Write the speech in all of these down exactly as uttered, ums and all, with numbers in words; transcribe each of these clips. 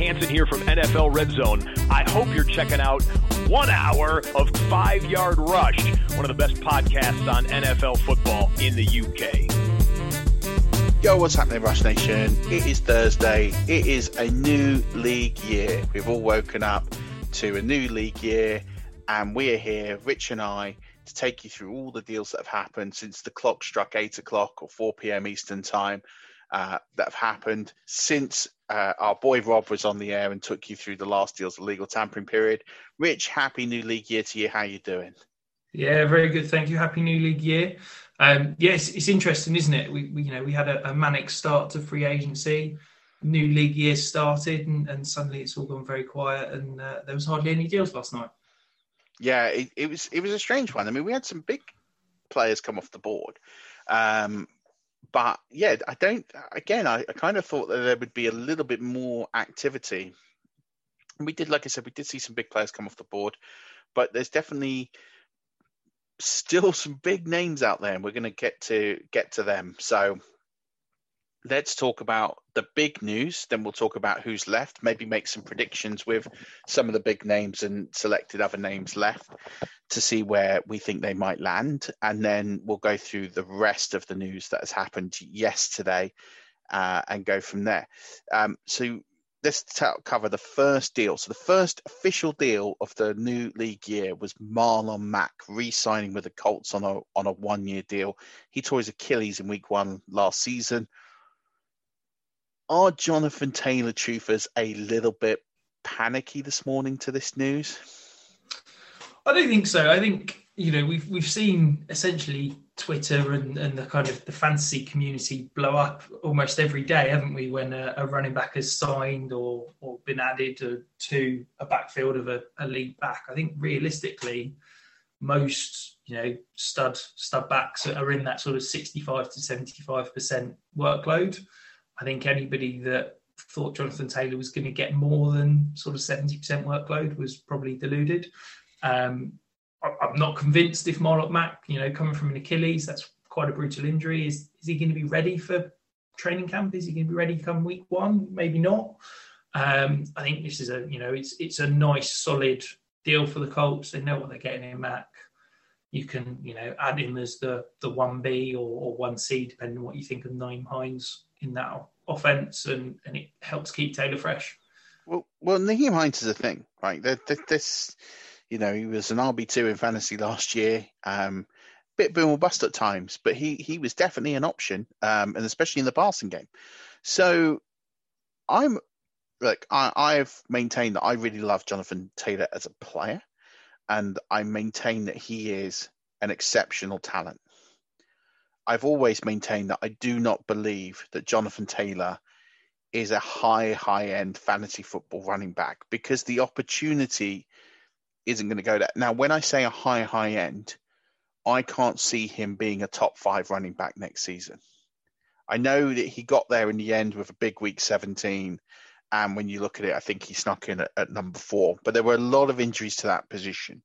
Hansen here from N F L Red Zone. I hope you're checking out one hour of Five Yard Rush, one of the best podcasts on N F L football in the U K. Yo, what's happening, Rush Nation? It is Thursday. It is a new league year. We've all woken up to a new league year, and we are here, Rich and I, to take you through all the deals that have happened since the clock struck eight o'clock or four p.m. Eastern time. Uh, that have happened since uh, our boy Rob was on the air and took you through the last deals of legal tampering period. Rich, happy new league year to you. How you doing? Yeah, very good. Thank you. Happy new league year. Um, yes, it's interesting, isn't it? We, we you know, we had a, a manic start to free agency. New league year started, and, and suddenly it's all gone very quiet, and uh, there was hardly any deals last night. Yeah, it, it was it was a strange one. I mean, we had some big players come off the board. Um, But yeah, I don't, again, I, I kind of thought that there would be a little bit more activity. And we did, like I said, we did see some big players come off the board, but there's definitely still some big names out there, and we're going to get to get to them. So let's talk about the big news. Then we'll talk about who's left, maybe make some predictions with some of the big names and selected other names left to see where we think they might land. And then we'll go through the rest of the news that has happened yesterday uh, and go from there. Um, so let's t- cover the first deal. So the first official deal of the new league year was Marlon Mack re-signing with the Colts on a on a one-year deal. He tore his Achilles in week one last season. Are Jonathan Taylor truthers a little bit panicky this morning to this news? I don't think so. I think, you know, we've we've seen essentially Twitter and, and the kind of the fantasy community blow up almost every day, haven't we, when a, a running back has signed or or been added to, to a backfield of a, a league back. I think realistically, most, you know, stud stud backs are in that sort of sixty-five to seventy-five percent workload. I think anybody that thought Jonathan Taylor was going to get more than sort of seventy percent workload was probably deluded. Um, I'm not convinced if Marlon Mack, you know, coming from an Achilles, that's quite a brutal injury. Is is he going to be ready for training camp? Is he going to be ready come week one? Maybe not. Um, I think this is a, you know, it's it's a nice solid deal for the Colts. They know what they're getting in Mack. You can, you know, add him as the the one B or, or one C, depending on what you think of Nyheim Hines in that offense, and, and it helps keep Taylor fresh. Well, well, Nyheim Hines is a thing, right? This, you know, he was an R B two in fantasy last year. Um, bit boom or bust at times, but he he was definitely an option, um, and especially in the passing game. So I'm like I, I've maintained that I really love Jonathan Taylor as a player, and I maintain that he is an exceptional talent. I've always maintained that I do not believe that Jonathan Taylor is a high, high-end fantasy football running back because the opportunity isn't going to go there. Now, when I say a high, high-end, I can't see him being a top five running back next season. I know that he got there in the end with a big week seventeen, and when you look at it, I think he snuck in at, at number four. But there were a lot of injuries to that position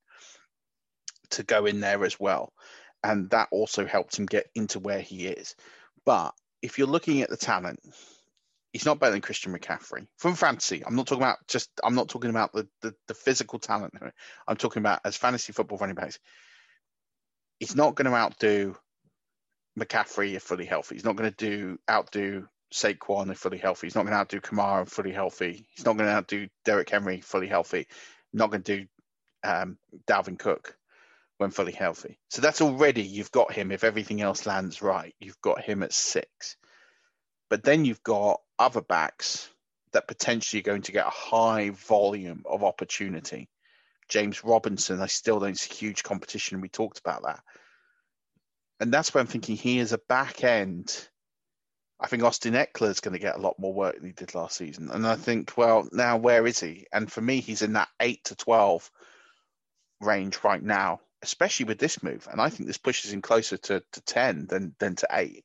to go in there as well. And that also helped him get into where he is. But if you're looking at the talent, he's not better than Christian McCaffrey from fantasy. I'm not talking about just, I'm not talking about the, the, the physical talent. I'm talking about as fantasy football running backs. He's not going to outdo McCaffrey if fully healthy. He's not going to do outdo Saquon if fully healthy. He's not going to outdo Kamara if fully healthy. He's not going to outdo Derrick Henry fully healthy. Not going to do um, Dalvin Cook when fully healthy. So that's already, you've got him, if everything else lands right, you've got him at six. But then you've got other backs that potentially are going to get a high volume of opportunity. James Robinson, I still don't see huge competition. We talked about that. And that's where I'm thinking he is a back end. I think Austin Eckler is going to get a lot more work than he did last season. And I think, well, now where is he? And for me, he's in that eight to twelve range right now, especially with this move. And I think this pushes him closer to, to ten than, than to eight.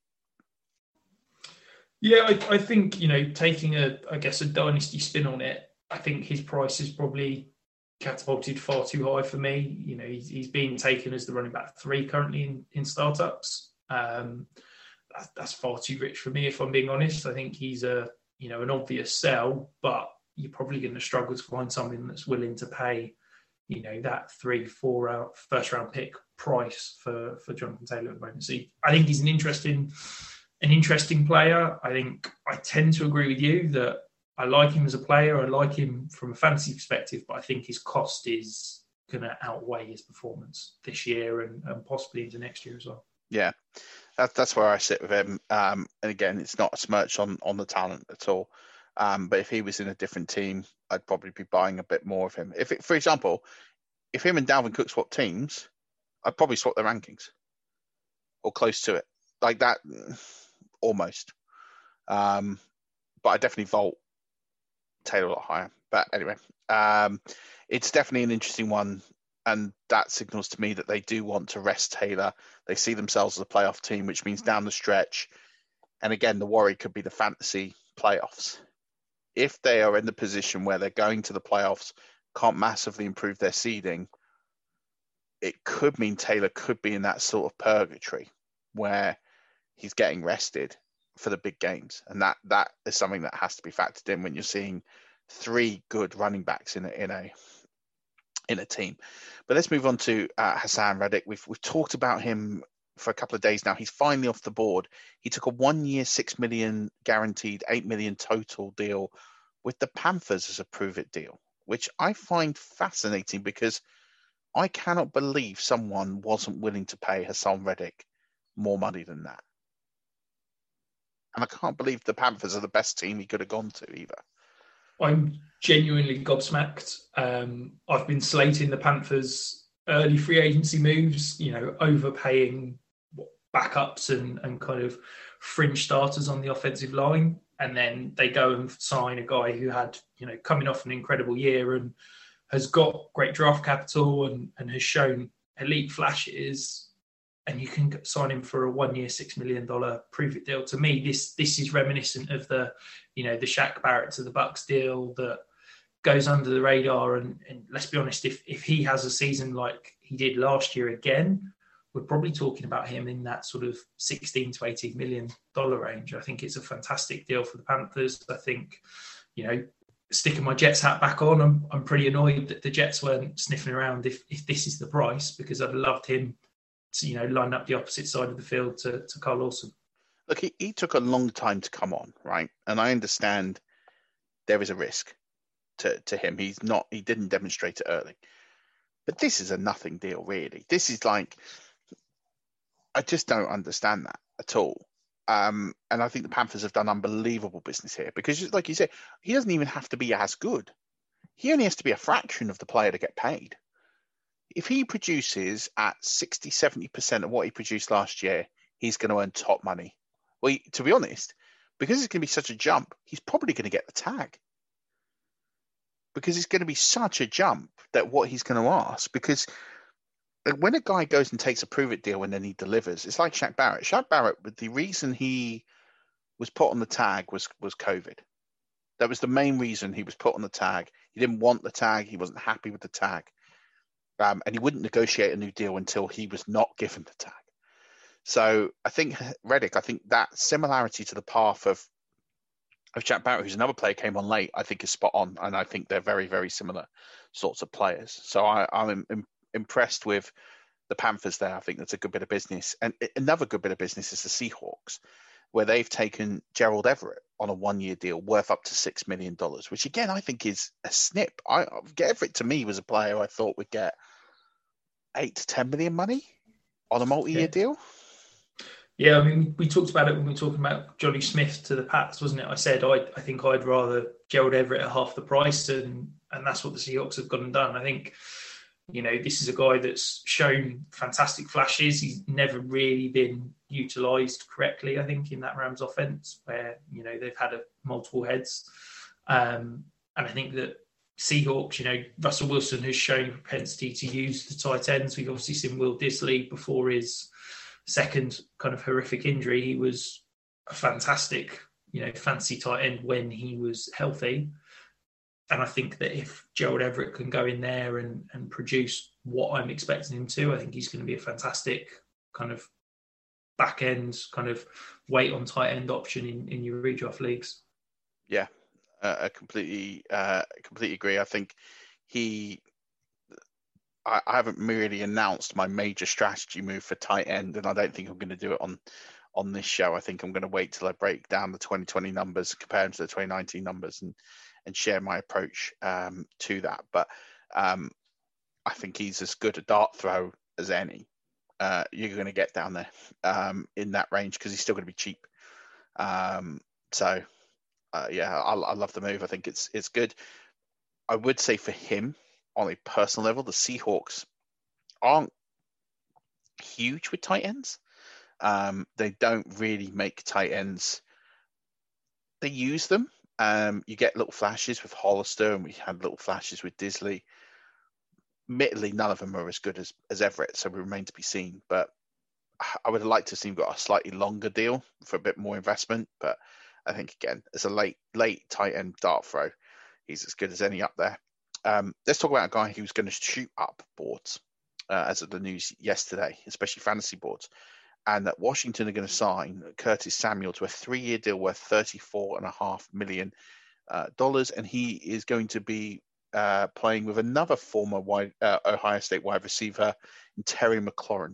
Yeah, I, I think, you know, taking a, I guess, a dynasty spin on it, I think his price is probably catapulted far too high for me. You know, he's, he's being taken as the running back three currently in, in startups. Um, that, that's far too rich for me, if I'm being honest. I think he's a, you know, an obvious sell, but you're probably going to struggle to find someone that's willing to pay, you know, that three, four round, first round pick price for, for Jonathan Taylor at the moment. So I think he's an interesting, an interesting player. I think I tend to agree with you that I like him as a player. I like him from a fantasy perspective, but I think his cost is going to outweigh his performance this year and, and possibly into next year as well. Yeah, that, that's where I sit with him. Um, and again, it's not a smirch on, on the talent at all. Um, but if he was in a different team, I'd probably be buying a bit more of him. If, it, for example, if him and Dalvin Cook swap teams, I'd probably swap their rankings or close to it, like that, almost. Um, but I definitely vault Taylor a lot higher. But anyway, um, it's definitely an interesting one. And that signals to me that they do want to rest Taylor. They see themselves as a playoff team, which means down the stretch. And again, the worry could be the fantasy playoffs. If they are in the position where they're going to the playoffs, can't massively improve their seeding, it could mean Taylor could be in that sort of purgatory where he's getting rested for the big games. And that that is something that has to be factored in when you're seeing three good running backs in a, in a in a team. But let's move on to uh, Haason Reddick. We've we've talked about him for a couple of days now. He's finally off the board. He took a one-year, six million guaranteed, eight million total deal with the Panthers as a prove-it deal, which I find fascinating because I cannot believe someone wasn't willing to pay Haason Reddick more money than that. And I can't believe the Panthers are the best team he could have gone to either. I'm genuinely gobsmacked. Um, I've been slating the Panthers' early free agency moves, you know, overpaying backups and, and kind of fringe starters on the offensive line. And then they go and sign a guy who had, you know, coming off an incredible year and has got great draft capital and, and has shown elite flashes. And you can sign him for a one-year, six million dollars prove-it deal. To me, this this is reminiscent of the, you know, the Shaq Barrett to the Bucks deal that goes under the radar. And, and let's be honest, if if he has a season like he did last year again, we're probably talking about him in that sort of sixteen to eighteen million dollars range. I think it's a fantastic deal for the Panthers. I think, you know, sticking my Jets hat back on, I'm I'm pretty annoyed that the Jets weren't sniffing around if if this is the price, because I'd loved him to, you know, line up the opposite side of the field to, to Carl Lawson. Look, he, he took a long time to come on, right? And I understand there is a risk to, to him. He's not, he didn't demonstrate it early. But this is a nothing deal, really. This is like, I just don't understand that at all. Um, and I think the Panthers have done unbelievable business here because, like you said, he doesn't even have to be as good. He only has to be a fraction of the player to get paid. If he produces at sixty, seventy percent of what he produced last year, he's going to earn top money. Well, to be honest, because it's going to be such a jump, he's probably going to get the tag. Because it's going to be such a jump that what he's going to ask. Because when a guy goes and takes a prove-it deal and then he delivers, it's like Shaq Barrett. Shaq Barrett, the reason he was put on the tag was, was COVID. That was the main reason he was put on the tag. He didn't want the tag. He wasn't happy with the tag. Um, and he wouldn't negotiate a new deal until he was not given the tag. So I think Reddick, I think that similarity to the path of of Shaq Barrett, who's another player, came on late, I think is spot on. And I think they're very, very similar sorts of players. So I, I'm im- impressed with the Panthers there. I think that's a good bit of business. And another good bit of business is the Seahawks, where they've taken Gerald Everett on a one-year deal worth up to six million dollars, which, again, I think is a snip. I, Everett, to me, was a player I thought would get eight to ten million money on a multi-year yeah. deal. Yeah, I mean, we talked about it when we were talking about Johnny Smith to the Pats, wasn't it? I said I, I think I'd rather Gerald Everett at half the price, and and that's what the Seahawks have gone and done. I think, you know, this is a guy that's shown fantastic flashes. He's never really been utilised correctly, I think, in that Rams offence, where, you know, they've had a, multiple heads. Um, and I think that Seahawks, you know, Russell Wilson has shown propensity to use the tight ends. We've obviously seen Will Disley before his second kind of horrific injury. He was a fantastic, you know, fancy tight end when he was healthy. And I think that if Gerald Everett can go in there and, and produce what I'm expecting him to, I think he's going to be a fantastic kind of back end, kind of wait on tight end option in, in your redraft leagues. Yeah, Uh, I completely, uh, completely agree. I think he. I, I haven't really announced my major strategy move for tight end, and I don't think I'm going to do it on on this show. I think I'm going to wait till I break down the twenty twenty numbers, compare them to the twenty nineteen numbers, and and share my approach um, to that. But um, I think he's as good a dart throw as any. Uh, you're going to get down there um, in that range because he's still going to be cheap. Um, so, uh, yeah, I, I love the move. I think it's it's good. I would say for him, on a personal level, the Seahawks aren't huge with tight ends. Um, they don't really make tight ends. They use them. Um, you get little flashes with Hollister, and we had little flashes with Disley. Admittedly, none of them are as good as, as Everett, so we remain to be seen. But I would have liked to see him got a slightly longer deal for a bit more investment. But I think, again, as a late late tight end dart throw, he's as good as any up there. Um, let's talk about a guy who's going to shoot up boards, uh, as of the news yesterday, especially fantasy boards. And that Washington are going to sign Curtis Samuel to a three-year deal worth thirty-four point five million dollars. Uh, and he is going to be uh, playing with another former wide, uh, Ohio State wide receiver, Terry McLaurin.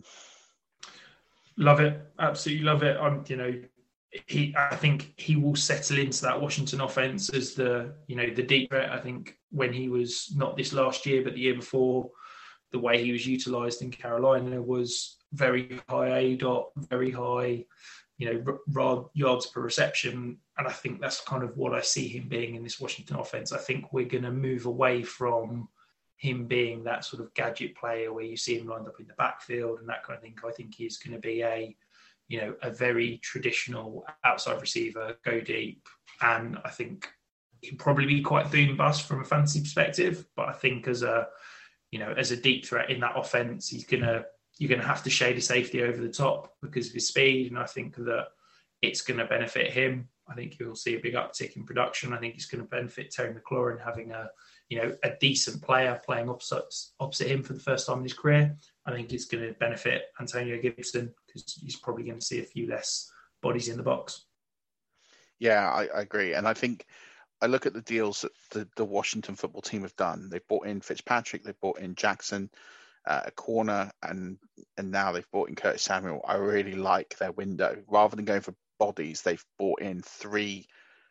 Love it. Absolutely love it. I'm, you know, he, I think he will settle into that Washington offense as the, you know, the deep threat. I think when he was not this last year, but the year before, the way he was utilized in Carolina was very high A dot, very high, you know, r- yards per reception. And I think that's kind of what I see him being in this Washington offense. I think we're going to move away from him being that sort of gadget player where you see him lined up in the backfield and that kind of thing. I think he's going to be a, you know, a very traditional outside receiver, go deep. And I think he'll probably be quite boom bust from a fantasy perspective. But I think as a, you know, as a deep threat in that offense, he's going to, you're going to have to shade a safety over the top because of his speed. And I think that it's going to benefit him. I think you'll see a big uptick in production. I think it's going to benefit Terry McLaurin having a, you know, a decent player playing opposite, opposite him for the first time in his career. I think it's going to benefit Antonio Gibson because he's probably going to see a few less bodies in the box. Yeah, I, I agree. And I think I look at the deals that the, the Washington football team have done. They've brought in Fitzpatrick, they've brought in Jackson, uh, a corner, and and now they've brought in Curtis Samuel. I really like their window. Rather than going for bodies, they've brought in three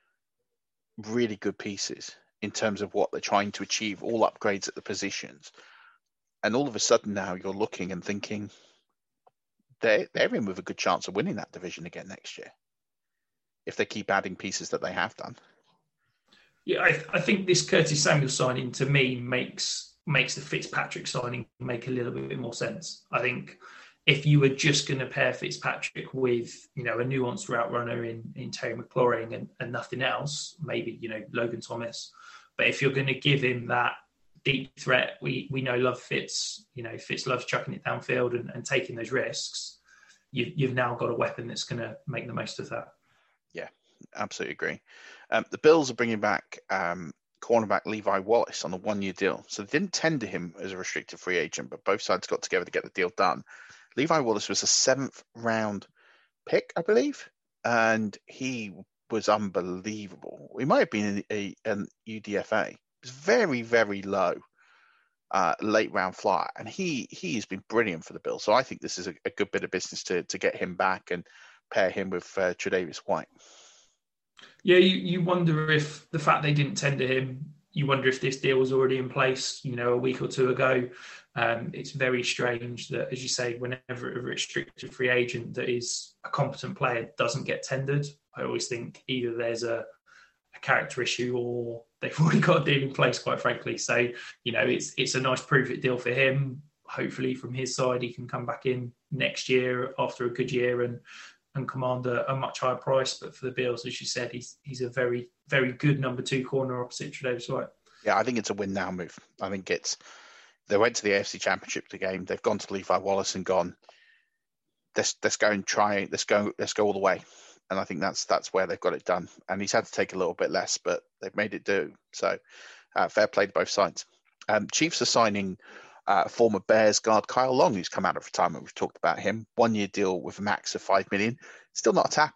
really good pieces in terms of what they're trying to achieve, all upgrades at the positions. And all of a sudden now you're looking and thinking they're, they're in with a good chance of winning that division again next year if they keep adding pieces that they have done. Yeah, I, I think this Curtis Samuel signing to me makes makes the Fitzpatrick signing make a little bit more sense. I think if you were just going to pair Fitzpatrick with, you know, a nuanced route runner in, in Terry McLaurin and, and nothing else, maybe, you know, Logan Thomas. But if you're going to give him that deep threat, we we know love Fitz, you know, Fitz loves chucking it downfield and, and taking those risks. You, you've now got a weapon that's going to make the most of that. Yeah, absolutely agree. Um, the Bills are bringing back um, cornerback Levi Wallace on a one-year deal. So they didn't tender him as a restricted free agent, but both sides got together to get the deal done. Levi Wallace was a seventh round pick, I believe, and he was unbelievable. He might have been a, a, an U D F A. It was very, very low, uh, late round flyer, and he he has been brilliant for the Bills. So I think this is a, a good bit of business to to get him back and pair him with uh, Tre'Davious White. Yeah, you, you wonder if the fact they didn't tender him, you wonder if this deal was already in place, you know, a week or two ago. Um, it's very strange that, as you say, whenever a restricted free agent that is a competent player doesn't get tendered, I always think either there's a, a character issue or they've already got a deal in place, quite frankly. So, you know, it's it's a nice prove-it deal for him. Hopefully from his side, he can come back in next year after a good year and and command a, a much higher price. But for the Bills, as you said, he's he's a very, very good number two corner opposite Tre'Davious White. Yeah, I think it's a win now move. I think it's, they went to the A F C Championship the game. They've gone to Levi Wallace and gone, let's let's go and try, let's go, let's go all the way. And I think that's that's where they've got it done. And he's had to take a little bit less, but they've made it do. So uh, fair play to both sides. Um, Chiefs are signing uh, former Bears guard Kyle Long, who's come out of retirement. We've talked about him. One year deal with a max of five million. Still not a tackle,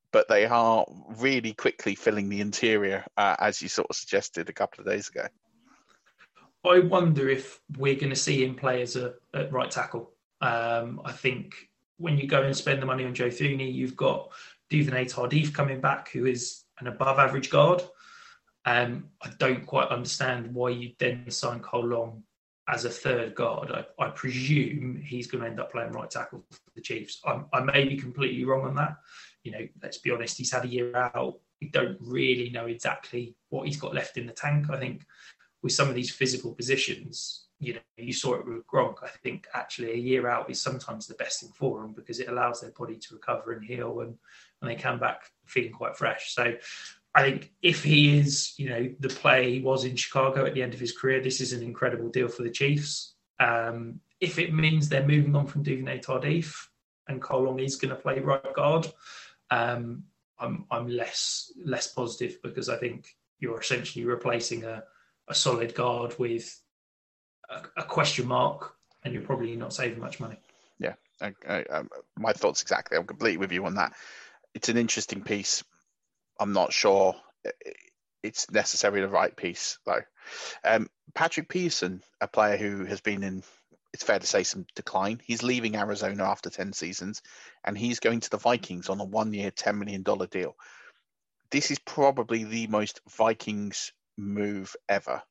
but they are really quickly filling the interior, uh, as you sort of suggested a couple of days ago. I wonder if we're going to see him play as a at right tackle. Um, I think when you go and spend the money on Joe Thuney, you've got Duvernay Tardif coming back, who is an above-average guard. Um, I don't quite understand why you then sign Cole Long as a third guard. I, I presume he's going to end up playing right tackle for the Chiefs. I, I may be completely wrong on that. You know, let's be honest, he's had a year out. We don't really know exactly what he's got left in the tank. I think with some of these physical positions, you know, you saw it with Gronk. I think actually a year out is sometimes the best thing for them because it allows their body to recover and heal, and, and they come back feeling quite fresh. So I think if he is, you know, the player he was in Chicago at the end of his career, this is an incredible deal for the Chiefs. Um, if it means they're moving on from Duvernay Tardif and Cole Long is going to play right guard, um, I'm I'm less less positive because I think you're essentially replacing a, a solid guard with a, a question mark, and you're probably not saving much money. Yeah, I, I, um, my thoughts exactly. I'm completely with you on that. It's an interesting piece. I'm not sure it's necessarily the right piece, though. Um, Patrick Peterson, a player who has been in, it's fair to say, some decline. He's leaving Arizona after ten seasons, and he's going to the Vikings on a one-year, ten million dollars deal. This is probably the most Vikings move ever.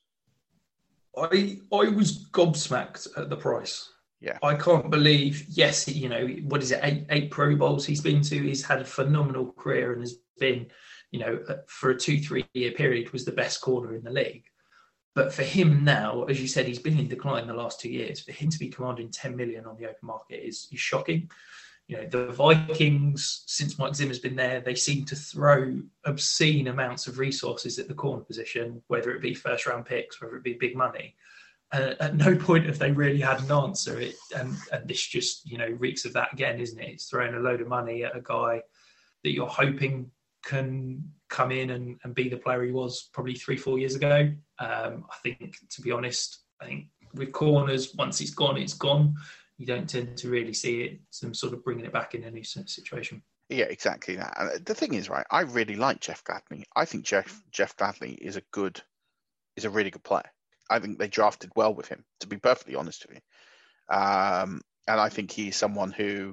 I I was gobsmacked at the price. Yeah, I can't believe, yes, you know, what is it, eight, eight Pro Bowls he's been to. He's had a phenomenal career and has been, you know, for a two, three year period was the best corner in the league. But for him now, as you said, he's been in decline the last two years. For him to be commanding ten million on the open market is, is shocking. You know, the Vikings, since Mike Zimmer's been there, they seem to throw obscene amounts of resources at the corner position, whether it be first round picks, whether it be big money. Uh, at no point have they really had an answer. It, and, and this just, you know, reeks of that again, isn't it? It's throwing a load of money at a guy that you're hoping can come in and, and be the player he was probably three, four years ago. Um, I think, to be honest, I think with corners, once it's gone, it's gone. You don't tend to really see it, some sort of bringing it back in a new situation. Yeah, exactly that. And the thing is, right, I really like Jeff Gladney. I think Jeff Jeff Gladney is a good, is a really good player. I think they drafted well with him, to be perfectly honest with you. Um, and I think he's someone who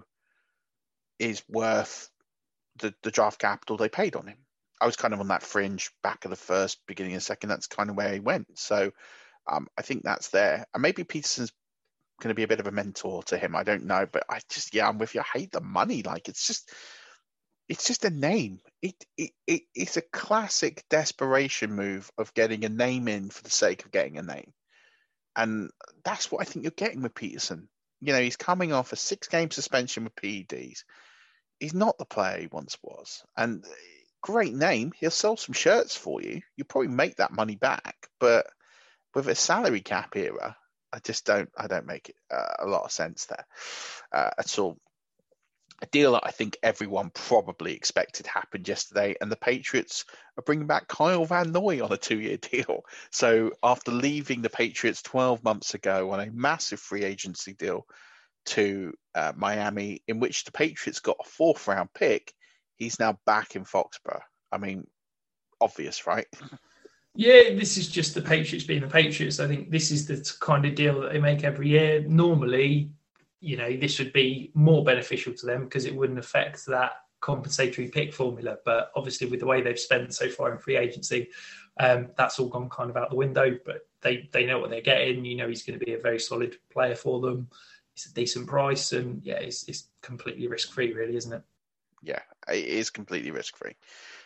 is worth the, the draft capital they paid on him. I was kind of on that fringe back of the first, beginning of the second. That's kind of where he went. So um, I think that's there. And maybe Peterson's going to be a bit of a mentor to him. I don't know. But I just, yeah, I'm with you. I hate the money. Like, it's just, it's just a name. It, it it it's a classic desperation move of getting a name in for the sake of getting a name. And that's what I think you're getting with Peterson. You know, he's coming off a six-game suspension with P E Ds. He's not the player he once was. And great name. He'll sell some shirts for you. You'll probably make that money back. But with a salary cap era, I just don't, I don't make it, uh, a lot of sense there uh, at all. A deal that I think everyone probably expected happened yesterday, and the Patriots are bringing back Kyle Van Noy on a two-year deal. So after leaving the Patriots twelve months ago on a massive free agency deal to uh, Miami, in which the Patriots got a fourth-round pick, he's now back in Foxborough. I mean, obvious, right? Yeah, this is just the Patriots being the Patriots. I think this is the kind of deal that they make every year. Normally, you know, this would be more beneficial to them because it wouldn't affect that compensatory pick formula. But obviously, with the way they've spent so far in free agency, um, that's all gone kind of out the window. But they, they know what they're getting. You know, he's going to be a very solid player for them. It's a decent price. And yeah, it's, it's completely risk-free, really, isn't it? Yeah, it is completely risk-free.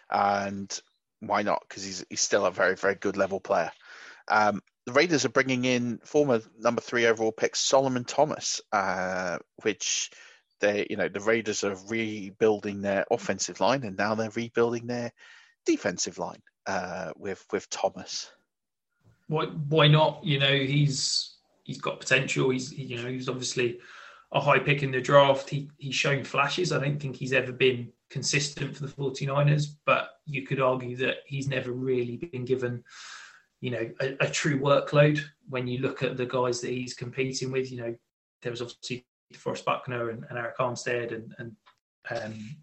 And why not? Because he's, he's still a very, very good level player. Um, the Raiders are bringing in former number three overall pick Solomon Thomas, uh, which they, you know, the Raiders are rebuilding their offensive line, and now they're rebuilding their defensive line uh, with with Thomas. Why? Why not? You know, he's he's got potential. He's you know he's obviously a high pick in the draft. He he's shown flashes. I don't think he's ever been consistent for the 49ers, but you could argue that he's never really been given, you know, a, a true workload. When you look at the guys that he's competing with, you know, there was obviously DeForest Buckner and, and Eric Armstead and, and um,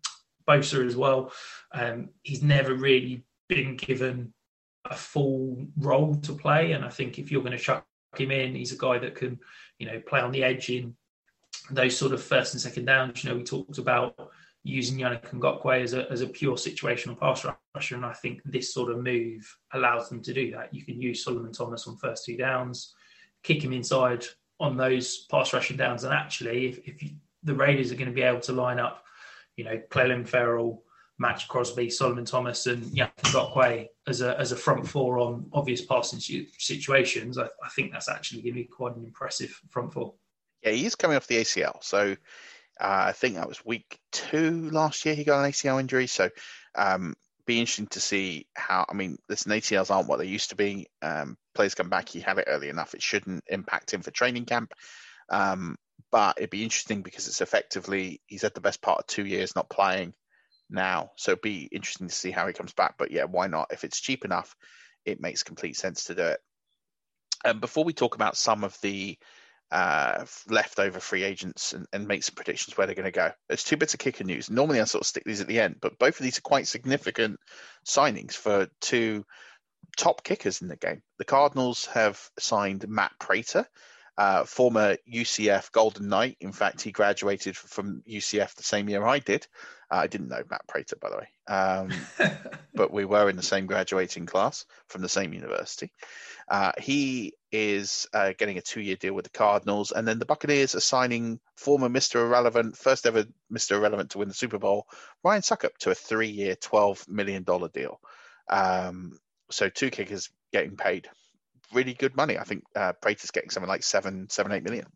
Bosa as well. Um, he's never really been given a full role to play, and I think if you're going to chuck him in, he's a guy that can, you know, play on the edge in those sort of first and second downs. You know, we talked about using Yannick Ngakoue as a as a pure situational pass rusher, and I think this sort of move allows them to do that. You can use Solomon Thomas on first two downs, kick him inside on those pass rushing downs, and actually, if, if you, the Raiders are going to be able to line up, you know, Clelin Ferrell, Max Crosby, Solomon Thomas, and Yannick Ngakoue as a as a front four on obvious passing situations, I, I think that's actually going to be quite an impressive front four. Yeah, he's coming off the A C L, so. Uh, I think that was week two last year he got an A C L injury. So um, be interesting to see how, I mean, listen, A C Ls aren't what they used to be. Um, players come back, he had it early enough. It shouldn't impact him for training camp. Um, but it'd be interesting because it's effectively, he's had the best part of two years not playing now. So it'd be interesting to see how he comes back. But yeah, why not? If it's cheap enough, it makes complete sense to do it. And before we talk about some of the uh leftover free agents and, and make some predictions where they're going to go, there's two bits of kicker news. Normally I sort of stick these at the end, but both of these are quite significant signings for two top kickers in the game. The Cardinals have signed Matt Prater, uh former U C F Golden Knight. In fact, he graduated from U C F the same year I did. uh, I didn't know Matt Prater, by the way, um but we were in the same graduating class from the same university. Uh, he is uh, getting a two-year deal with the Cardinals. And then the Buccaneers are signing former Mister Irrelevant, first ever Mister Irrelevant to win the Super Bowl, Ryan Succop, to a three-year, twelve million dollars deal. Um, so two kickers getting paid really good money. I think uh, Prater's getting something like seven, seven, eight million.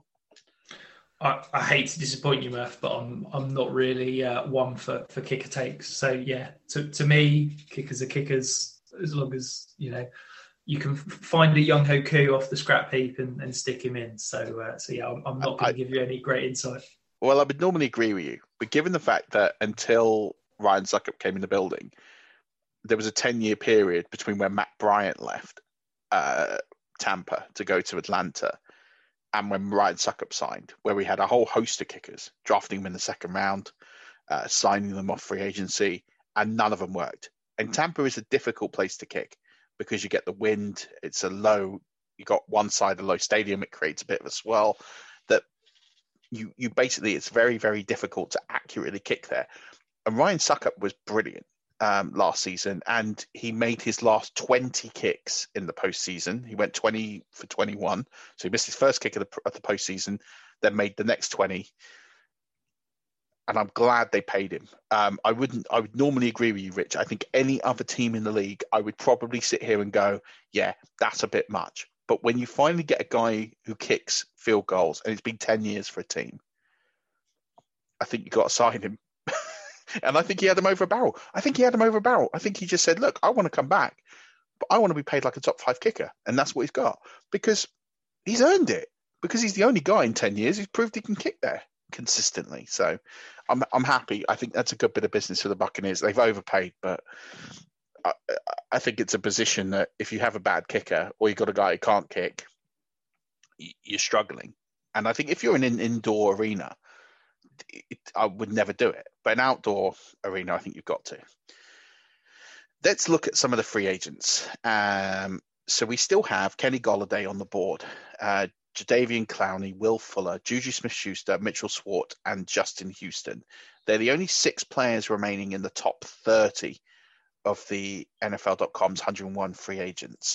I, I hate to disappoint you, Murph, but I'm I'm not really uh, one for, for kicker takes. So yeah, to to me, kickers are kickers as long as, you know, you can find a Young Hoku off the scrap heap and, and stick him in. So, uh, so yeah, I'm, I'm not going to give you any great insight. Well, I would normally agree with you, but given the fact that until Ryan Succop came in the building, there was a ten-year period between when Matt Bryant left uh, Tampa to go to Atlanta and when Ryan Succop signed, where we had a whole host of kickers, drafting them in the second round, uh, signing them off free agency, and none of them worked. And Tampa is a difficult place to kick, because you get the wind, it's a low, you got one side of a low stadium, it creates a bit of a swell that you you basically, it's very, very difficult to accurately kick there. And Ryan Succop was brilliant um, last season, and he made his last twenty kicks in the postseason. He went twenty for twenty-one, so he missed his first kick of the, of the postseason, then made the next twenty. And I'm glad they paid him. Um, I wouldn't. I would normally agree with you, Rich. I think any other team in the league, I would probably sit here and go, yeah, that's a bit much. But when you finally get a guy who kicks field goals, and it's been ten years for a team, I think you got to sign him. And I think he had him over a barrel. I think he had him over a barrel. I think he just said, look, I want to come back, but I want to be paid like a top five kicker. And that's what he's got, because he's earned it, because he's the only guy in ten years who's proved he can kick there consistently. So I'm I'm happy. I think that's a good bit of business for the Buccaneers. They've overpaid, but I, I think it's a position that if you have a bad kicker or you've got a guy who can't kick, you're struggling. And I think if you're in an indoor arena, it, I would never do it. But an outdoor arena, I think you've got to. Let's look at some of the free agents. Um, so we still have Kenny Golladay on the board, uh, Jadeveon Clowney, Will Fuller, Juju Smith-Schuster, Mitchell Swart, and Justin Houston. They're the only six players remaining in the top thirty of the N F L dot com's one hundred one free agents.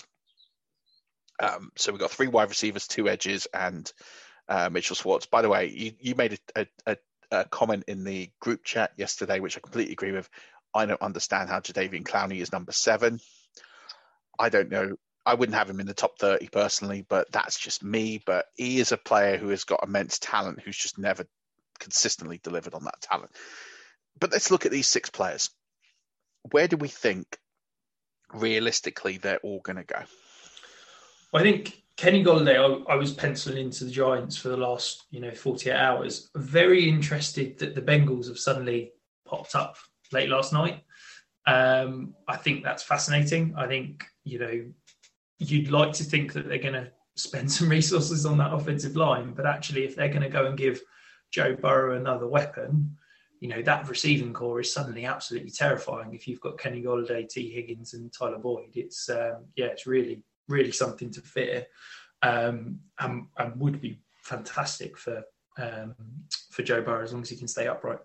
Um, so we've got three wide receivers, two edges, and uh, Mitchell Schwartz. By the way, you, you made a, a, a comment in the group chat yesterday, which I completely agree with. I don't understand how Jadeveon Clowney is number seven. I don't know. I wouldn't have him in the top thirty personally, but that's just me. But he is a player who has got immense talent, who's just never consistently delivered on that talent. But let's look at these six players. Where do we think realistically they're all going to go? Well, I think Kenny Golladay, I, I was penciling into the Giants for the last, you know, forty-eight hours. Very interested that the Bengals have suddenly popped up late last night. Um, I think that's fascinating. I think, you know, you'd like to think that they're going to spend some resources on that offensive line, but actually if they're going to go and give Joe Burrow another weapon, you know, that receiving core is suddenly absolutely terrifying if you've got Kenny Golladay, T. Higgins, and Tyler Boyd. It's um, yeah, it's really, really something to fear, um, and, and would be fantastic for um, for Joe Burrow as long as he can stay upright.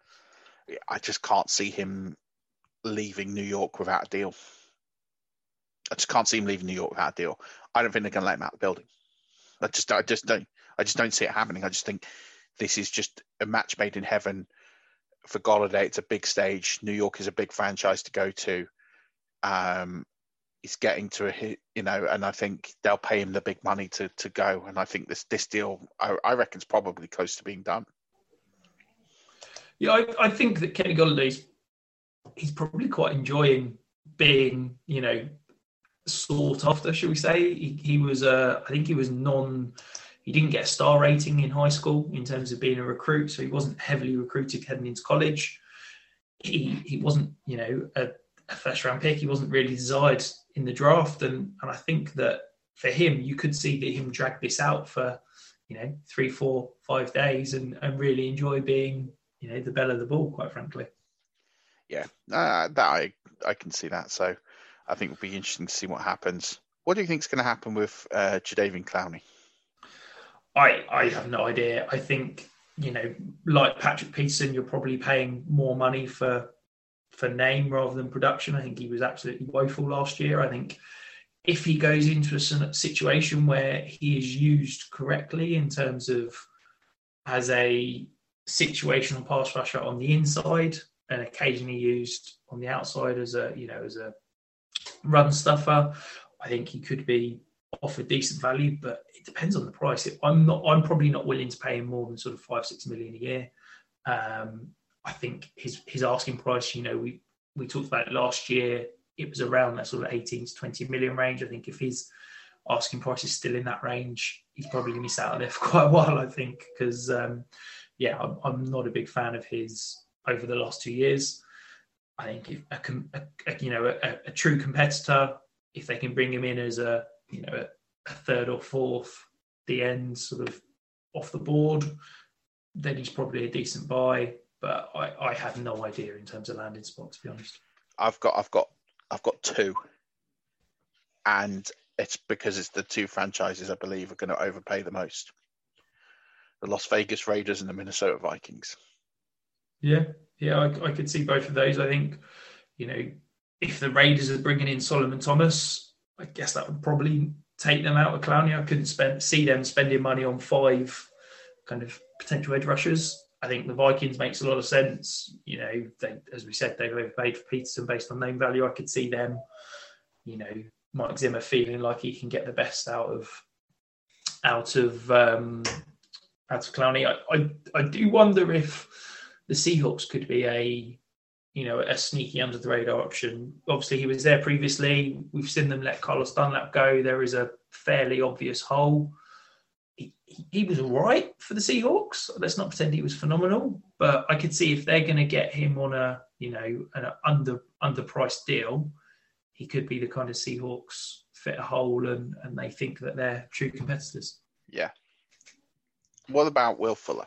I just can't see him leaving New York without a deal. I just can't see him leaving New York without a deal. I don't think they're going to let him out of the building. I just, I just don't, I just don't see it happening. I just think this is just a match made in heaven for Golladay. It's a big stage. New York is a big franchise to go to. Um, he's getting to a hit, you know, and I think they'll pay him the big money to to go. And I think this this deal, I, I reckon, is probably close to being done. Yeah, I, I think that Kenny Golladay's he's probably quite enjoying being, you know, sought after, shall we say. He, he was, uh, I think he was non, he didn't get a star rating in high school in terms of being a recruit, so he wasn't heavily recruited heading into college. He he wasn't, you know, a, a first round pick. He wasn't really desired in the draft, and and I think that for him, you could see that him drag this out for, you know, three, four, five days and, and really enjoy being, you know, the belle of the ball, quite frankly. Yeah, uh, that I I can see that. So I think it'll be interesting to see what happens. What do you think is going to happen with uh, Jadeveon Clowney? I I have no idea. I think, you know, like Patrick Peterson, you're probably paying more money for for name rather than production. I think he was absolutely woeful last year. I think if he goes into a situation where he is used correctly in terms of as a situational pass rusher on the inside and occasionally used on the outside as a, you know, as a run stuffer, I think he could be offered decent value, but it depends on the price. I'm not, I'm probably not willing to pay him more than sort of five, six million a year. Um, I think his his asking price, you know, we we talked about it last year, it was around that sort of eighteen to twenty million range. I think if his asking price is still in that range, he's probably going to be sat out there for quite a while, I think, because, um, yeah, I'm, I'm not a big fan of his over the last two years. I think if a, a, a you know a, a true competitor, if they can bring him in as a you know a, a third or fourth, the end sort of off the board, then he's probably a decent buy. But I, I have no idea in terms of landing spot, to be honest. I've got I've got I've got two, and it's because it's the two franchises I believe are going to overpay the most: the Las Vegas Raiders and the Minnesota Vikings. Yeah, yeah, I, I could see both of those. I think, you know, if the Raiders are bringing in Solomon Thomas, I guess that would probably take them out of Clowney. I couldn't spend see them spending money on five kind of potential edge rushers. I think the Vikings makes a lot of sense. You know, they, as we said, they've overpaid for Peterson based on name value. I could see them, you know, Mike Zimmer feeling like he can get the best out of out of um, out of Clowney. I, I I do wonder if the Seahawks could be a, you know, a sneaky under the radar option. Obviously, he was there previously. We've seen them let Carlos Dunlap go. There is a fairly obvious hole. He, he was all right for the Seahawks. Let's not pretend he was phenomenal, but I could see if they're going to get him on a, you know, an under underpriced deal, he could be the kind of Seahawks fit a hole and, and they think that they're true competitors. Yeah. What about Will Fuller?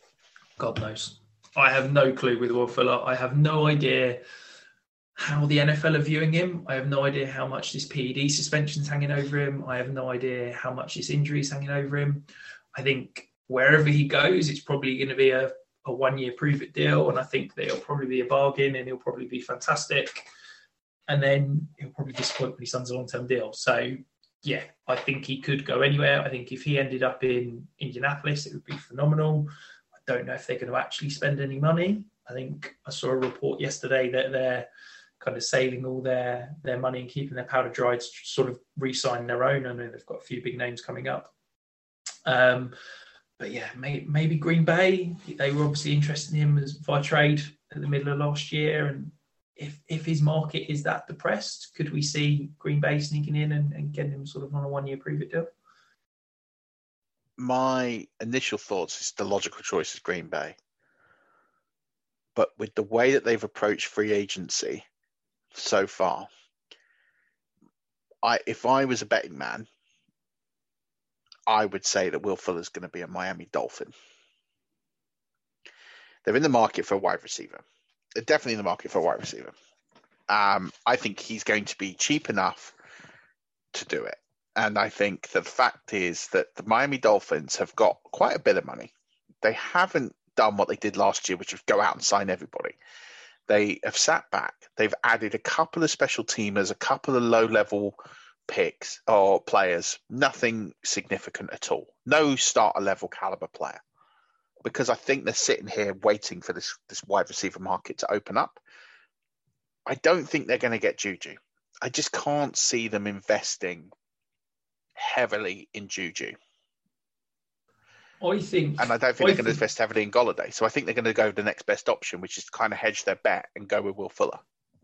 God knows. I have no clue with Will Fuller. I have no idea how the N F L are viewing him. I have no idea how much this P E D suspension's hanging over him. I have no idea how much this injury is hanging over him. I think wherever he goes, it's probably going to be a, a one-year prove-it deal, and I think that it'll probably be a bargain and he'll probably be fantastic. And then he'll probably disappoint when he signs a long-term deal. So, yeah, I think he could go anywhere. I think if he ended up in Indianapolis, it would be phenomenal. I don't know if they're going to actually spend any money. I think I saw a report yesterday that they're kind of saving all their, their money and keeping their powder dry to sort of re-sign their own. I know they've got a few big names coming up. Um, but yeah, may, maybe Green Bay. They were obviously interested in him as via trade at the middle of last year. And if if his market is that depressed, could we see Green Bay sneaking in and, and getting him sort of on a one-year prove-it deal? My initial thoughts is the logical choice is Green Bay. But with the way that they've approached free agency so far, I if I was a betting man, I would say that Will Fuller's going to be a Miami Dolphin. They're in the market for a wide receiver. They're definitely in the market for a wide receiver. Um, I think he's going to be cheap enough to do it. And I think the fact is that the Miami Dolphins have got quite a bit of money. They haven't done what they did last year, which was go out and sign everybody. They have sat back. They've added a couple of special teamers, a couple of low-level picks or players, nothing significant at all. No starter-level caliber player. Because I think they're sitting here waiting for this, this wide receiver market to open up. I don't think they're going to get Juju. I just can't see them investing heavily in Juju. I think, and I don't think I they're think, going to invest heavily in Golladay. So I think they're going to go with the next best option, which is to kind of hedge their bet and go with Will Fuller.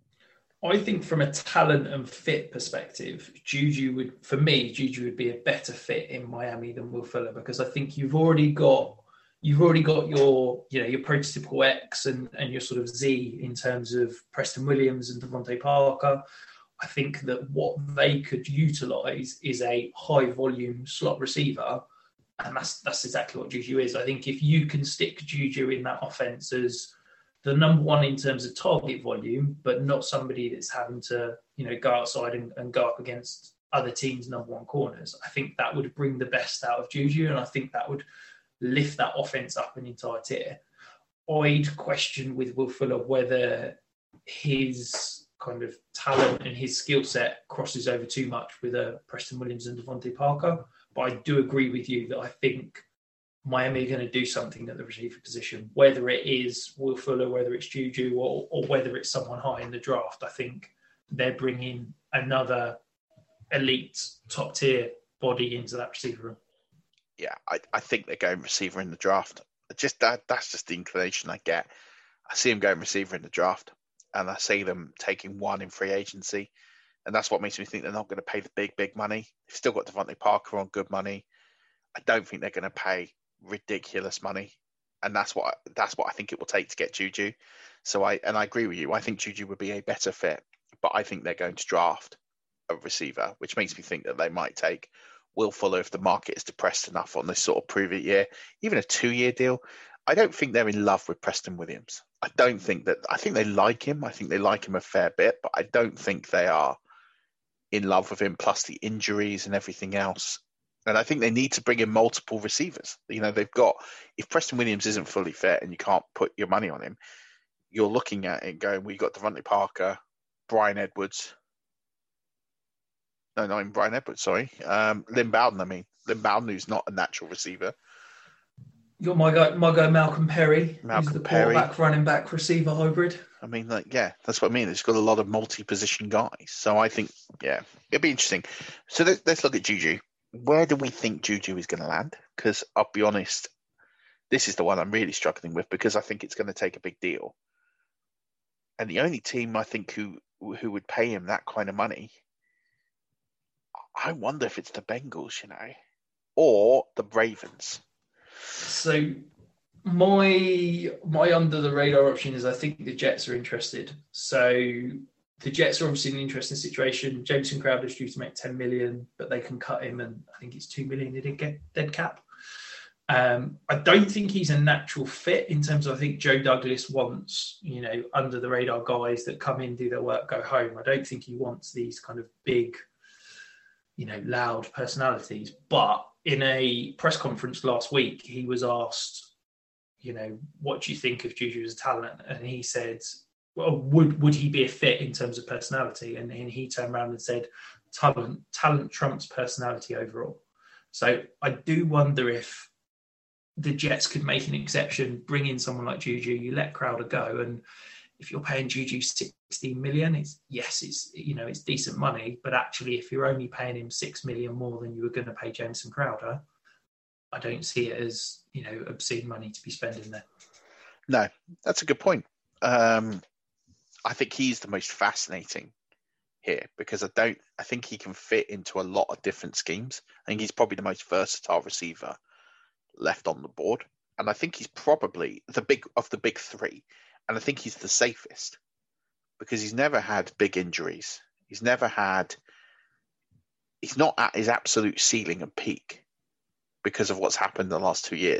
I think from a talent and fit perspective, Juju would, for me, Juju would be a better fit in Miami than Will Fuller, because I think you've already got you've already got your, you know, your prototypical X and, and your sort of Z in terms of Preston Williams and Devontae Parker. I think that what they could utilise is a high volume slot receiver. And that's that's exactly what Juju is. I think if you can stick Juju in that offense as the number one in terms of target volume, but not somebody that's having to, you know, go outside and, and go up against other teams' number one corners, I think that would bring the best out of Juju, and I think that would lift that offense up an entire tier. I'd question with Will Fuller whether his kind of talent and his skill set crosses over too much with a Preston Williams and Devontae Parker. But I do agree with you that I think Miami are going to do something at the receiver position, whether it is Will Fuller, whether it's Juju, or, or whether it's someone high in the draft. I think they're bringing another elite top tier body into that receiver room. Yeah, I, I think they're going receiver in the draft. Just that that's just the inclination I get. I see them going receiver in the draft, and I see them taking one in free agency. And that's what makes me think they're not going to pay the big, big money. They've still got Devontae Parker on good money. I don't think they're going to pay ridiculous money. And that's what that's what I think it will take to get Juju. So I and I agree with you. I think Juju would be a better fit. But I think they're going to draft a receiver, which makes me think that they might take Will Fuller if the market is depressed enough on this sort of prove it year. Even a two-year deal. I don't think they're in love with Preston Williams. I don't think that... I think they like him. I think they like him a fair bit. But I don't think they are in love with him, plus the injuries and everything else. And I think they need to bring in multiple receivers. You know, they've got, if Preston Williams isn't fully fit and you can't put your money on him, you're looking at it going, we've got Devontae Parker, Brian Edwards. No, not even Brian Edwards, sorry. Um, Lynn Bowden, I mean. Lynn Bowden, who's not a natural receiver. You got my guy, my guy Malcolm Perry. Malcolm who's the Perry. quarterback, running back, receiver hybrid. I mean, like, yeah, that's what I mean. It's got a lot of multi-position guys. So I think, yeah, it'd be interesting. So let's, let's look at Juju. Where do we think Juju is going to land? Because I'll be honest, this is the one I'm really struggling with because I think it's going to take a big deal. And the only team I think who who would pay him that kind of money, I wonder if it's the Bengals, you know, or the Ravens. So my my under the radar option is I think the Jets are interested. So the Jets are obviously in an interesting situation. Jameson Crowder's due to make ten million, but they can cut him, and I think it's two million they did get dead cap. Um, I don't think he's a natural fit in terms of, I think Joe Douglas wants, you know, under the radar guys that come in, do their work, go home. I don't think he wants these kind of big, you know, loud personalities. But in a press conference last week, he was asked, you know, what do you think of Juju as a talent? And he said, well, would would he be a fit in terms of personality? And, and he turned around and said, talent, talent trumps personality overall. So I do wonder if the Jets could make an exception, bring in someone like Juju, you let Crowder go, and if you're paying Juju sixteen million, it's yes, it's you know it's decent money, but actually, if you're only paying him six million more than you were going to pay Jameson Crowder, I don't see it as you know obscene money to be spending there. No, that's a good point. Um, I think he's the most fascinating here because I don't. I think he can fit into a lot of different schemes. I think he's probably the most versatile receiver left on the board, and I think he's probably the big of the big three, and I think he's the safest because he's never had big injuries. He's never had. He's not at his absolute ceiling and peak because of what's happened in the last two years,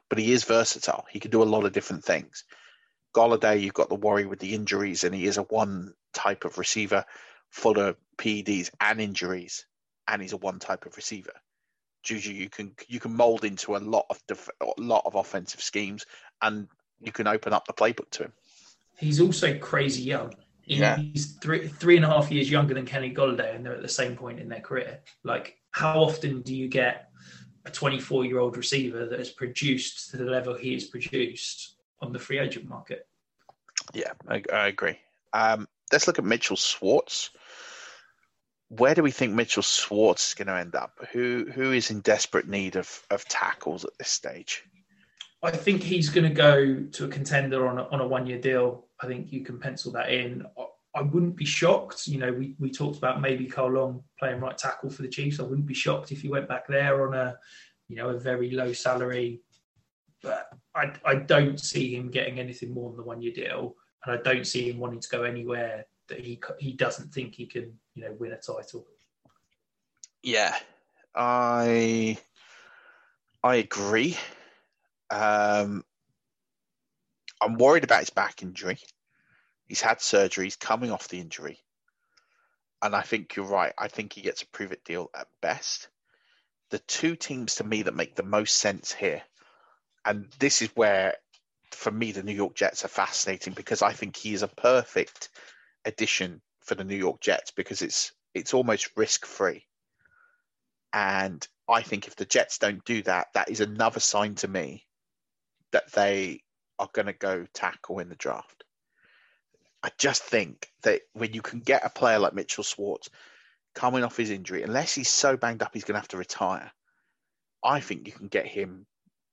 but he is versatile. He can do a lot of different things. Golladay, you've got the worry with the injuries, and he is a one type of receiver full of P E Ds and injuries, and he's a one type of receiver. Juju, you can you can mold into a lot of def- a lot of offensive schemes, and you can open up the playbook to him. He's also crazy young. Yeah. He's three three and a half years younger than Kenny Golladay, and they're at the same point in their career. Like, how often do you get a twenty-four-year-old receiver that has produced to the level he has produced on the free agent market? Yeah, I, I agree. Um, let's look at Mitchell Schwartz. Where do we think Mitchell Schwartz is going to end up? Who who is in desperate need of, of tackles at this stage? I think he's going to go to a contender on a, on a one-year deal. I think you can pencil that in. I, I wouldn't be shocked. You know, we, we talked about maybe Kyle Long playing right tackle for the Chiefs. I wouldn't be shocked if he went back there on a, you know, a very low salary. But I I don't see him getting anything more than the one-year deal, and I don't see him wanting to go anywhere that he he doesn't think he can, you know, win a title. Yeah, I I agree. Um, I'm worried about his back injury. He's had surgery. He's coming off the injury. And I think you're right. I think he gets a prove-it deal at best. The two teams to me that make the most sense here, and this is where, for me, the New York Jets are fascinating, because I think he is a perfect addition for the New York Jets, because it's it's almost risk-free. And I think if the Jets don't do that, that is another sign to me that they are going to go tackle in the draft. I just think that when you can get a player like Mitchell Schwartz coming off his injury, unless he's so banged up he's going to have to retire, I think you can get him,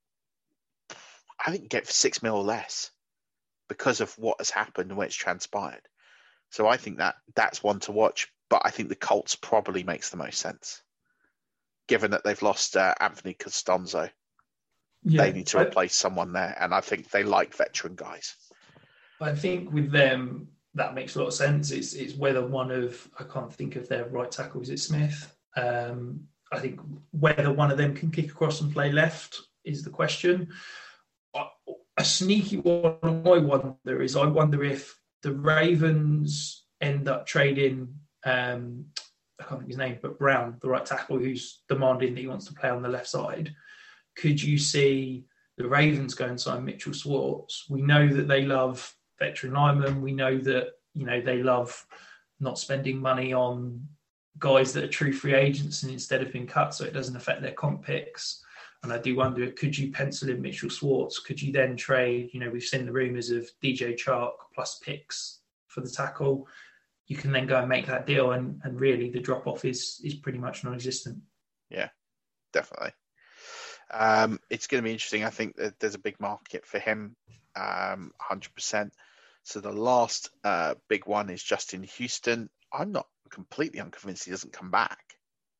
I think get six mil or less because of what has happened and what's transpired. So I think that that's one to watch, but I think the Colts probably makes the most sense, given that they've lost uh, Anthony Costanzo. Yeah, they need to replace I, someone there, and I think they like veteran guys. I think with them, that makes a lot of sense. It's it's whether one of, I can't think of their right tackle, is it Smith? Um, I think whether one of them can kick across and play left is the question. A sneaky one I wonder is, I wonder if the Ravens end up trading, um, I can't think his name, but Brown, the right tackle, who's demanding that he wants to play on the left side. Could you see the Ravens go and sign Mitchell Schwartz? We know that they love veteran linemen. We know that, you know, they love not spending money on guys that are true free agents and instead of being cut, so it doesn't affect their comp picks. And I do wonder, could you pencil in Mitchell Schwartz? Could you then trade, you know, we've seen the rumours of D J Chark plus picks for the tackle. You can then go and make that deal, and, and really the drop-off is is pretty much non-existent. Yeah, definitely. Um, it's going to be interesting. I think that there's a big market for him, um, one hundred percent. So the last uh, big one is Justin Houston. I'm not completely unconvinced he doesn't come back.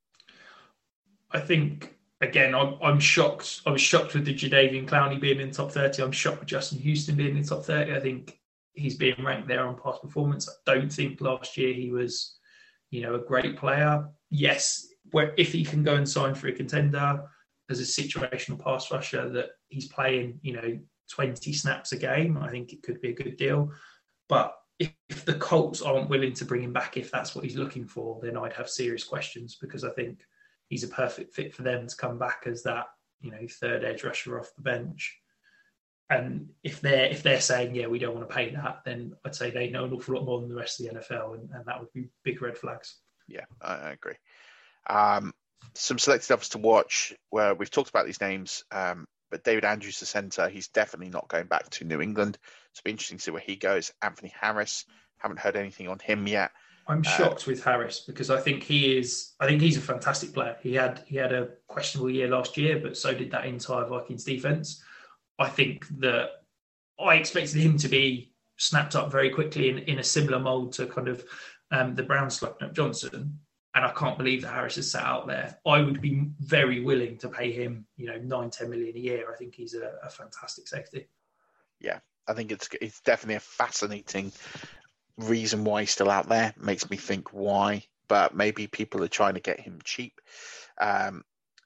I think, again, I'm, I'm shocked. I was shocked with the Jadeveon Clowney being in the top thirty. I'm shocked with Justin Houston being in the top thirty. I think he's being ranked there on past performance. I don't think last year he was, you know, a great player. Yes, where if he can go and sign for a contender as a situational pass rusher that he's playing, you know, twenty snaps a game, I think it could be a good deal. But if, if the Colts aren't willing to bring him back, if that's what he's looking for, then I'd have serious questions, because I think he's a perfect fit for them to come back as that, you know, third edge rusher off the bench. And if they're if they're saying, yeah, we don't want to pay that, then I'd say they know an awful lot more than the rest of the N F L, and, and that would be big red flags. Yeah, I, I agree. Um, some selected others to watch, where we've talked about these names, um, but David Andrews, the centre, he's definitely not going back to New England. So it'll be interesting to see where he goes. Anthony Harris, haven't heard anything on him yet. I'm shocked uh, with Harris, because I think he is. I think he's a fantastic player. He had he had a questionable year last year, but so did that entire Vikings defense. I think that I expected him to be snapped up very quickly in, in a similar mould to kind of um, the Browns slapping up Johnson. And I can't believe that Harris is sat out there. I would be very willing to pay him, you know, nine, ten million a year. I think he's a, a fantastic safety. Yeah, I think it's it's definitely a fascinating reason why he's still out there. Makes me think why, but maybe people are trying to get him cheap. Um,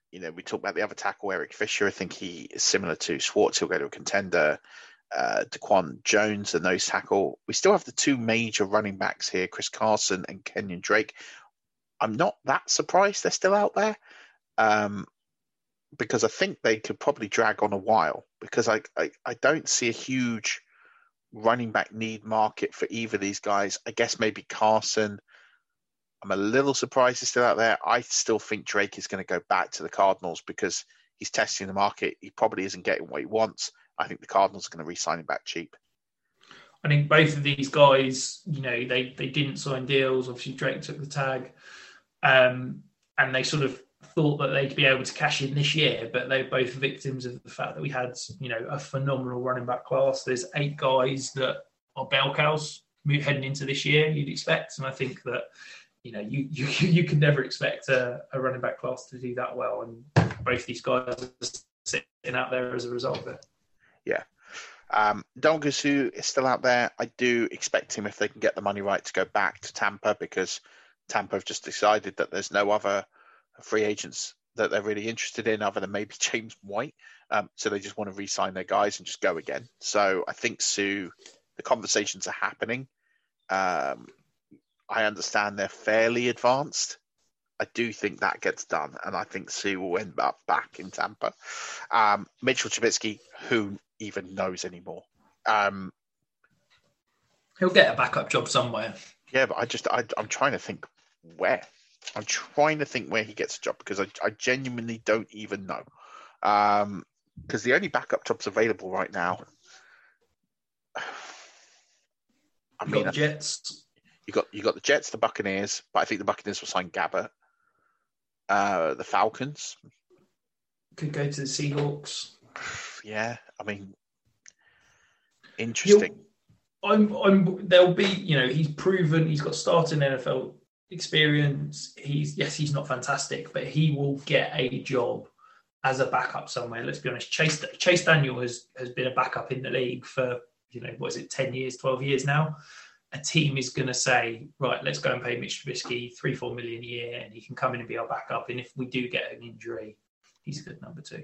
you know, we talked about the other tackle, Eric Fisher. I think he is similar to Schwartz. He'll go to a contender. Uh, Daquan Jones, the nose tackle. We still have the two major running backs here, Chris Carson and Kenyon Drake. I'm not that surprised they're still out there, um, because I think they could probably drag on a while, because I, I, I don't see a huge running back need market for either of these guys. I guess maybe Carson. I'm a little surprised he's still out there. I still think Drake is going to go back to the Cardinals because he's testing the market. He probably isn't getting what he wants. I think the Cardinals are going to re-sign him back cheap. I think both of these guys, you know, they, they didn't sign deals. Obviously, Drake took the tag. Um, and they sort of thought that they'd be able to cash in this year, but they're both victims of the fact that we had, you know, a phenomenal running back class. There's eight guys that are bell cows heading into this year, you'd expect. And I think that, you know, you you, you can never expect a, a running back class to do that well. And both these guys are sitting out there as a result of it. Yeah. Um, Dongusu is still out there. I do expect him, if they can get the money right, to go back to Tampa, because Tampa have just decided that there's no other free agents that they're really interested in other than maybe James White. Um, so they just want to re-sign their guys and just go again. So I think, Sue, the conversations are happening. Um, I understand they're fairly advanced. I do think that gets done, and I think Sue will end up back in Tampa. Um, Mitchell Trubisky, who even knows anymore? Um, He'll get a backup job somewhere. Yeah, but I just, I, I'm trying to think where. I'm trying to think where he gets a job, because I, I genuinely don't even know. Um, because the only backup jobs available right now, I you mean, got the Jets. You got you got the Jets, the Buccaneers, but I think the Buccaneers will sign Gabbert. Uh, the Falcons could go to the Seahawks. Yeah, I mean, interesting. You'll, I'm, I'm. There'll be, you know, he's proven he's got starting N F L experience. He's yes, he's not fantastic, but he will get a job as a backup somewhere. Let's be honest. Chase Chase Daniel has has been a backup in the league for, you know, what is it, ten years, twelve years now. A team is going to say, right, let's go and pay Mitch Trubisky three, four million a year, and he can come in and be our backup. And if we do get an injury, he's a good number two.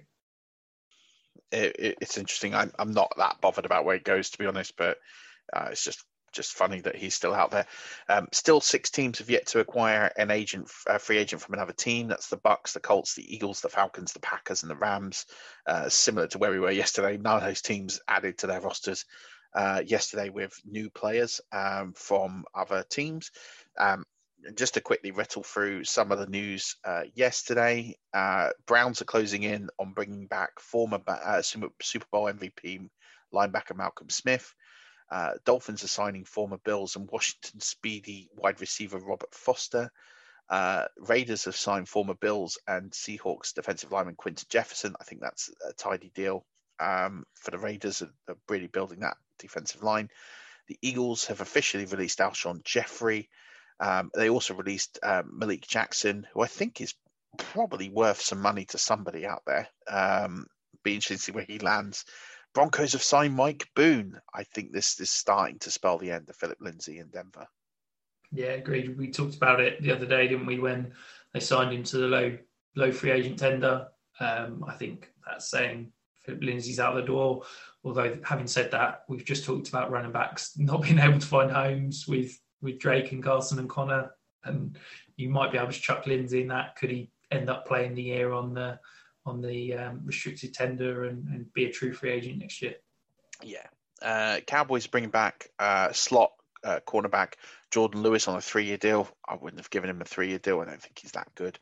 It, it, it's interesting. I'm, I'm not that bothered about where it goes, to be honest, but uh, it's just just funny that he's still out there. Um, still, six teams have yet to acquire an agent, a free agent from another team. That's the Bucs, the Colts, the Eagles, the Falcons, the Packers, and the Rams. Uh, similar to where we were yesterday, none of those teams added to their rosters uh, yesterday with new players um, from other teams. Um, just to quickly rattle through some of the news uh, yesterday, uh, Browns are closing in on bringing back former uh, Super Bowl M V P linebacker Malcolm Smith. Uh, Dolphins are signing former Bills and Washington speedy wide receiver Robert Foster. Uh, Raiders have signed former Bills and Seahawks defensive lineman Quinton Jefferson. I think that's a tidy deal um, for the Raiders. They're really building that defensive line. The Eagles have officially released Alshon Jeffrey. Um, they also released um, Malik Jackson, who I think is probably worth some money to somebody out there. Um, be interesting to see where he lands. Broncos have signed Mike Boone. I think this is starting to spell the end of Philip Lindsay in Denver. Yeah, agreed. We talked about it the other day, didn't we, when they signed him to the low low free agent tender. Um, I think that's saying Philip Lindsay's out the door. Although, having said that, we've just talked about running backs not being able to find homes with, with Drake and Carson and Connor. And you might be able to chuck Lindsay in that. Could he end up playing the year on the on the um, restricted tender and, and be a true free agent next year? Yeah. Uh, Cowboys bringing back uh, slot uh, cornerback Jordan Lewis on a three-year deal. I wouldn't have given him a three-year deal. I don't think he's that good.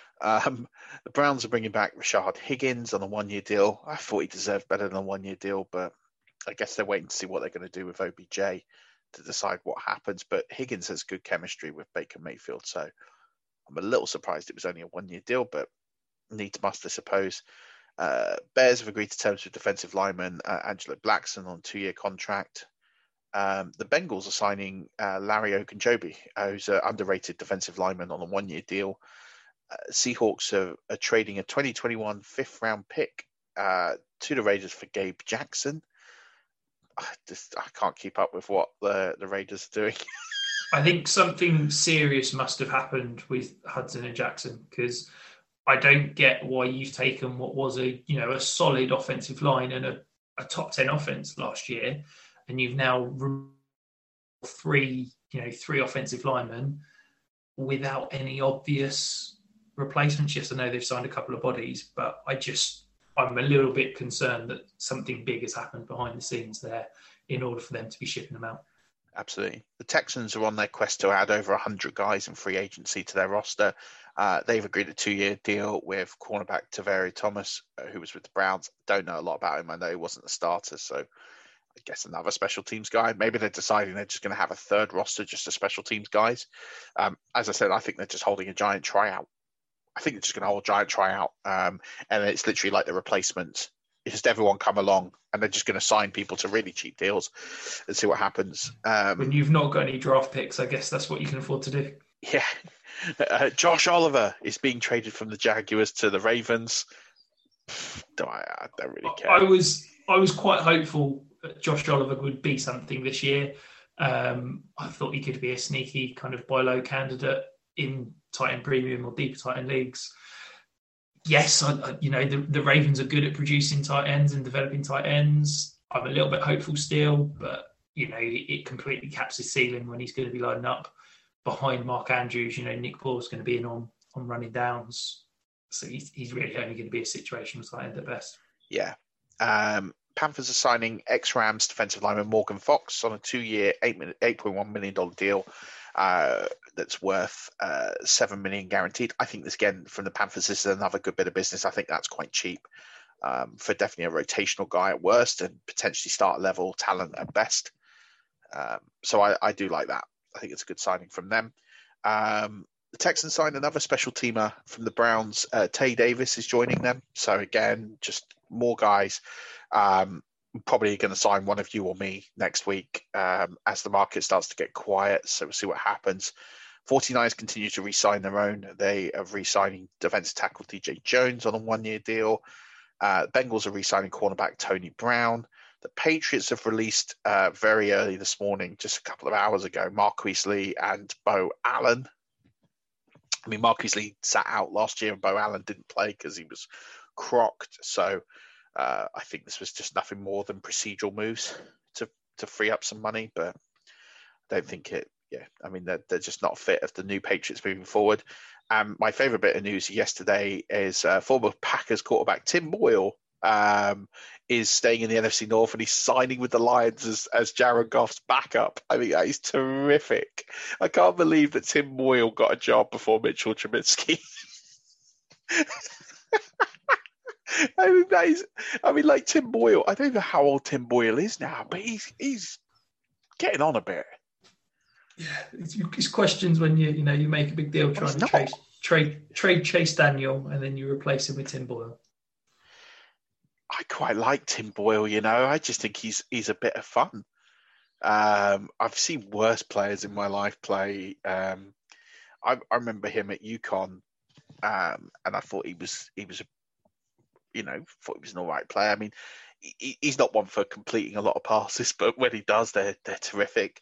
Um, the Browns are bringing back Rashard Higgins on a one-year deal. I thought he deserved better than a one-year deal, but I guess they're waiting to see what they're going to do with O B J to decide what happens. But Higgins has good chemistry with Baker Mayfield, so I'm a little surprised it was only a one-year deal, but needs must, I suppose. Uh, Bears have agreed to terms with defensive lineman uh, Angelo Blackson on a two-year contract. Um, the Bengals are signing uh, Larry Ogunjobi, uh, who's an underrated defensive lineman on a one-year deal. Uh, Seahawks are, are trading a twenty twenty-one fifth-round pick uh, to the Raiders for Gabe Jackson. I just I can't keep up with what the, the Raiders are doing. I think something serious must have happened with Hudson and Jackson, because I don't get why you've taken what was a you know a solid offensive line and a, a top ten offense last year, and you've now removed three you know three offensive linemen without any obvious replacement shifts. I know they've signed a couple of bodies, but I just I'm a little bit concerned that something big has happened behind the scenes there in order for them to be shipping them out. Absolutely. The Texans are on their quest to add over one hundred guys in free agency to their roster. Uh, they've agreed a two-year deal with cornerback Taveri Thomas, uh, who was with the Browns. Don't know a lot about him. I know he wasn't a starter, so I guess another special teams guy. Maybe they're deciding they're just going to have a third roster just of special teams guys. Um, as I said, I think they're just holding a giant tryout. I think they're just going to hold a giant tryout, um, and it's literally like the replacement. It's just everyone come along, and they're just going to sign people to really cheap deals and see what happens. Um, when you've not got any draft picks, I guess that's what you can afford to do. Yeah. Uh, Josh Oliver is being traded from the Jaguars to the Ravens. Do I, I don't really care. I was I was quite hopeful that Josh Oliver would be something this year. Um, I thought he could be a sneaky kind of buy low candidate in tight end premium or deeper tight end leagues. Yes, I, you know, the, the Ravens are good at producing tight ends and developing tight ends. I'm a little bit hopeful still, but, you know, it, it completely caps his ceiling when he's going to be lining up behind Mark Andrews. You know, Nick Paul's going to be in on, on running downs. So he's, he's really only going to be a situational tight end at best. Yeah. Um, Panthers are signing ex-Rams defensive lineman Morgan Fox on a two-year, eight point one million dollars deal. Uh, that's worth uh, seven million guaranteed. I think this again from the Panthers, this is another good bit of business. I think that's quite cheap um, for definitely a rotational guy at worst and potentially start level talent at best. Um, so I, I do like that. I think it's a good signing from them. Um, the Texans signed another special teamer from the Browns. Uh, Tay Davis is joining them. So again, just more guys. Um, Probably going to sign one of you or me next week um, as the market starts to get quiet. So we'll see what happens. forty-niners continue to re-sign their own. They are re-signing defensive tackle D J Jones on a one-year deal. Uh, Bengals are re-signing cornerback Tony Brown. The Patriots have released uh, very early this morning, just a couple of hours ago, Marquise Lee and Bo Allen. I mean, Marquise Lee sat out last year and Bo Allen didn't play because he was crocked. So Uh, I think this was just nothing more than procedural moves to, to free up some money, but I don't think it, yeah, I mean, they're, they're just not fit of the new Patriots moving forward. Um, my favourite bit of news yesterday is uh, former Packers quarterback Tim Boyle um, is staying in the N F C North and he's signing with the Lions as, as Jared Goff's backup. I mean, that is terrific. I can't believe that Tim Boyle got a job before Mitchell Trubisky. I mean, that is, I mean, like Tim Boyle, I don't know how old Tim Boyle is now, but he's he's getting on a bit. Yeah, it's, it's questions when you you know you make a big deal trying to trade, trade trade Chase Daniel and then you replace him with Tim Boyle. I quite like Tim Boyle, you know. I just think he's he's a bit of fun. Um, I've seen worse players in my life play. Um, I, I remember him at UConn, um, and I thought he was he was a You know, thought he was an all right player. I mean, he, he's not one for completing a lot of passes, but when he does, they're they're terrific.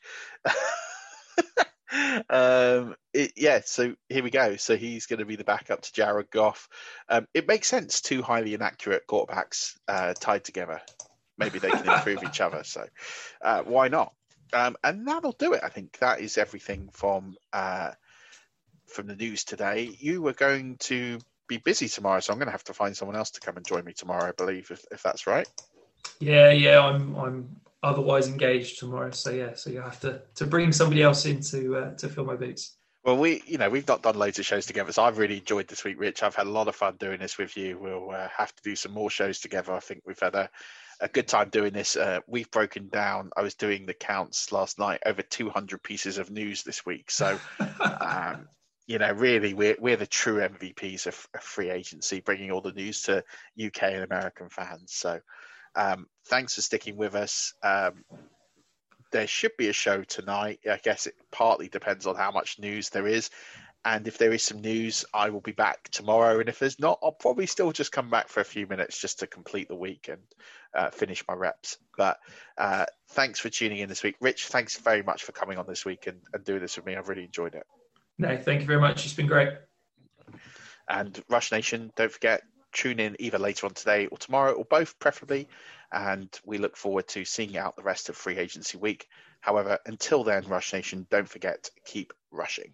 um, it, yeah, so here we go. So he's going to be the backup to Jared Goff. Um, it makes sense, two highly inaccurate quarterbacks uh, tied together. Maybe they can improve each other. So uh, why not? Um, and that'll do it. I think that is everything from uh, from the news today. You were going to be busy tomorrow, so I'm going to have to find someone else to come and join me tomorrow, I believe, if, if that's right. Yeah, yeah, I'm I'm otherwise engaged tomorrow, so yeah, so you have to to bring somebody else in to uh, to fill my boots. Well, we, you know, we've not done loads of shows together, so I've really enjoyed this week, Rich. I've had a lot of fun doing this with you. We'll uh, have to do some more shows together. I think we've had a, a good time doing this. Uh, we've broken down, I was doing the counts last night, over two hundred pieces of news this week. So, um, you know, really, we're, we're the true M V Ps of, of free agency, bringing all the news to U K and American fans. So um, thanks for sticking with us. Um, there should be a show tonight. I guess it partly depends on how much news there is. And if there is some news, I will be back tomorrow. And if there's not, I'll probably still just come back for a few minutes just to complete the week and uh, finish my reps. But uh, thanks for tuning in this week. Rich, thanks very much for coming on this week and, and doing this with me. I've really enjoyed it. No, thank you very much. It's been great. and Rush Nation, don't forget, tune in either later on today or tomorrow, or both preferably. And we look forward to seeing out the rest of free agency week. However, until then, Rush Nation, don't forget, keep rushing.